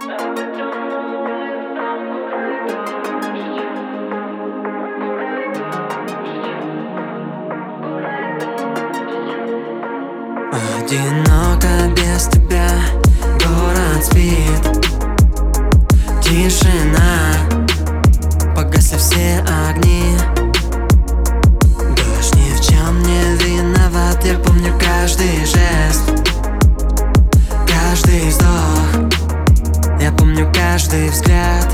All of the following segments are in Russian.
Одиноко без тебя, город спит, тишина, погасли все огни. Дождь ни в чем не виноват, я помню каждый жест, каждый вздох, я помню каждый взгляд.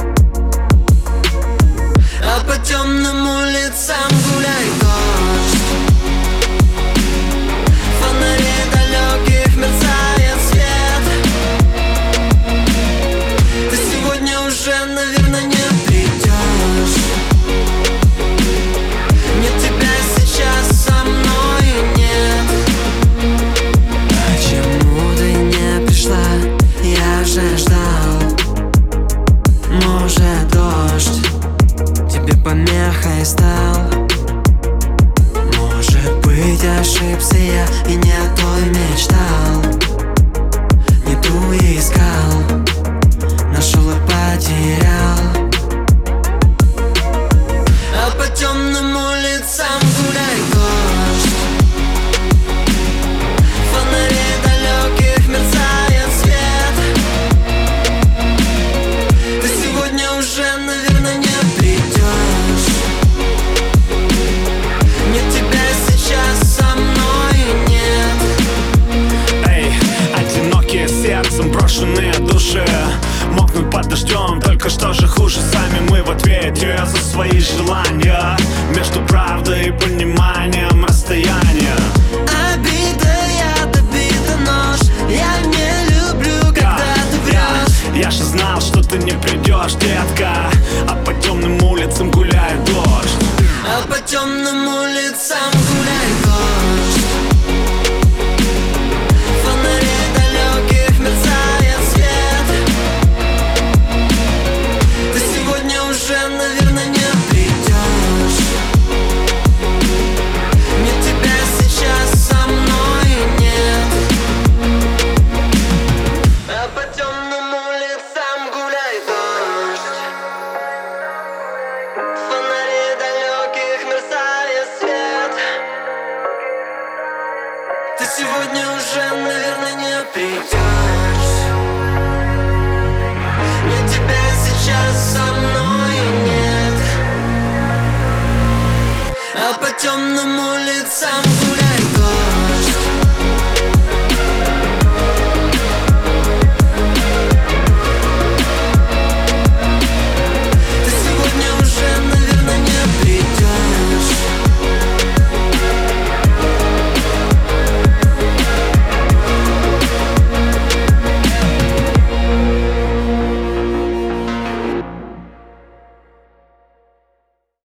А по темным улицам гуляет дождь, фонарей далеких мерцает свет. Ты сегодня уже, наверное, не придешь. Нет тебя сейчас со мной нет. Почему ты не пришла? Я же ждал. Может, дождь тебе помехой стал? Может быть, ошибся я и не о той мечтал, не ту искал, нашел и потерял. А по темным улицам гуляет дождь, фонарей далеких мерцает свет. Ты сегодня уже, наверное, не придешь. Нет тебя сейчас со мной нет. Эй, одинокие сердцем, брошенные души мокнут под дождем, только что же хуже. Сами мы в ответе за свои желания, между правдой и пониманием расстояния. Обида, яд, обида, нож. Я не люблю, когда ты врешь. Я же знал, что ты не придешь, детка. А по темным улицам гуляет дождь. А по темным улицам гуляет дождь, фонарей далеких мерцает свет. Ты сегодня уже, наверное, не придешь. Нет тебя сейчас со мной нет. А по темным улицам гуляет дождь, фонарей далеких мерцает свет. Ты сегодня уже, наверное, не придешь. Нет тебя сейчас со мной нет. А по темным улицам